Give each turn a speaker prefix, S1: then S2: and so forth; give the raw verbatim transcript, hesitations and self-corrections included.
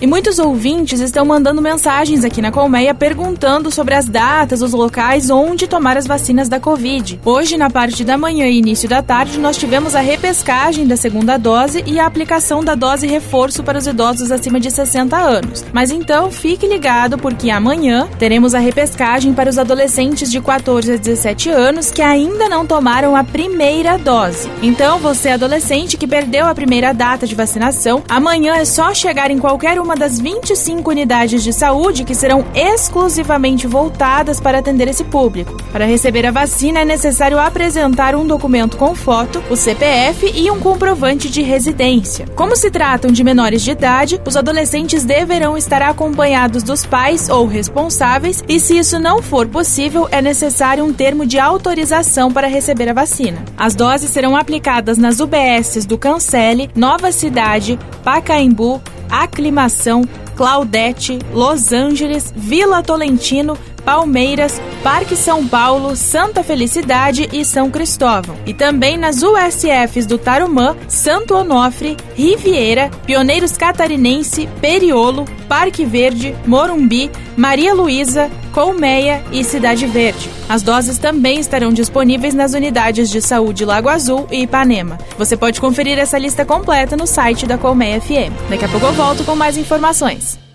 S1: E muitos ouvintes estão mandando mensagens aqui na Colmeia perguntando sobre as datas, os locais onde tomar as vacinas da Covid. Hoje, na parte da manhã e início da tarde, nós tivemos a repescagem da segunda dose e a aplicação da dose reforço para os idosos acima de sessenta anos. Mas então, fique ligado porque amanhã teremos a repescagem para os adolescentes de quatorze a dezessete anos que ainda não tomaram a primeira dose. Então, você adolescente que perdeu a primeira data de vacinação, amanhã é só chegar em qualquer uma das vinte e cinco unidades de saúde que serão exclusivamente voltadas para atender esse público. Para receber a vacina é necessário apresentar um documento com foto, o C P F e um comprovante de residência. Como se tratam de menores de idade, os adolescentes deverão estar acompanhados dos pais ou responsáveis e, se isso não for possível, é necessário um termo de autorização para receber a vacina. As doses serão aplicadas nas U B Ss do Cancele, Nova Cidade, Pacaembu, Aclimação, Claudete, Los Angeles, Vila Tolentino, Palmeiras, Parque São Paulo, Santa Felicidade e São Cristóvão. E também nas U S Fs do Tarumã, Santo Onofre, Riviera, Pioneiros Catarinense, Periolo, Parque Verde, Morumbi, Maria Luísa, Colmeia e Cidade Verde. As doses também estarão disponíveis nas unidades de saúde Lago Azul e Ipanema. Você pode conferir essa lista completa no site da Colmeia F M. Daqui a pouco eu volto com mais informações.